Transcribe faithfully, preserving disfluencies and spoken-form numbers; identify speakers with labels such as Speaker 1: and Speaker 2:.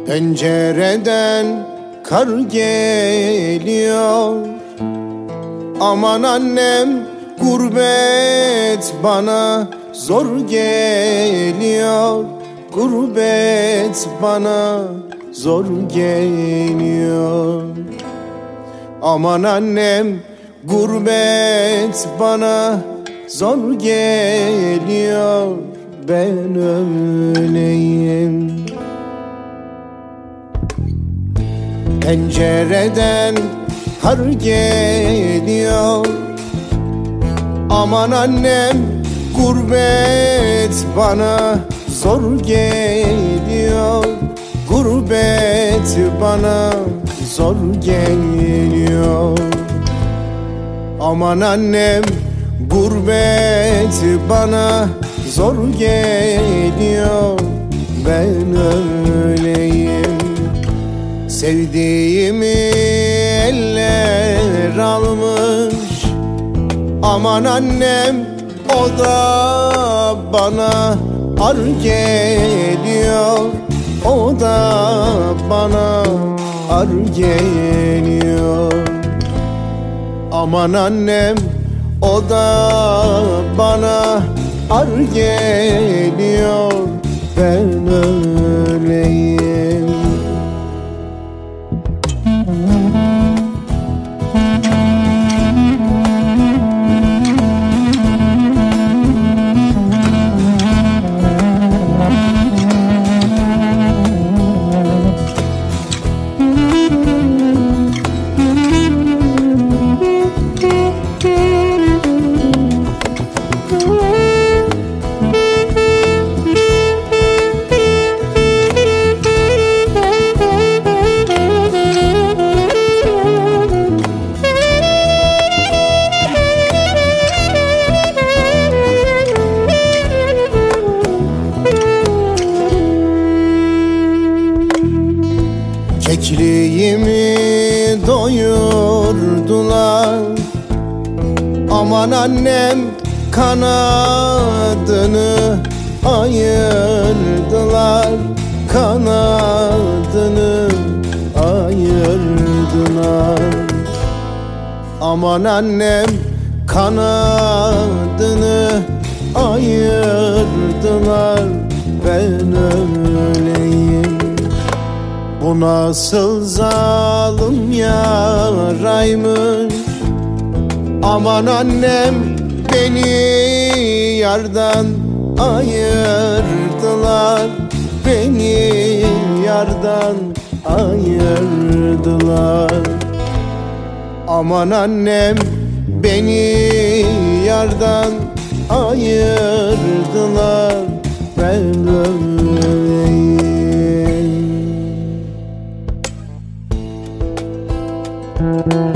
Speaker 1: Pencereden kar geliyor. Aman annem, gurbet bana zor geliyor. Gurbet bana zor geliyor. Aman annem, gurbet bana zor geliyor. Ben öleyim. Pencereden kar geliyor. Aman annem, gurbet bana zor geliyor. Gurbet bana zor geliyor. Aman annem, gurbet bana zor geliyor. Ben öleyim. Sevdiğimi eller almış. Aman annem, o da bana ar geliyor. O da bana ar geliyor. Aman annem, o da bana ar geliyor. Ben öleyim. Kekliğimi doyurdular. Aman annem, kanadını ayırdılar. Kanadını ayırdılar. Aman annem, kanadını ayırdılar. Ben öleyim. Bu nasıl zalim yaraymış. Aman annem, beni yardan ayırdılar. Beni yardan ayırdılar. Aman annem, beni yardan ayırdılar. Ben öleyim.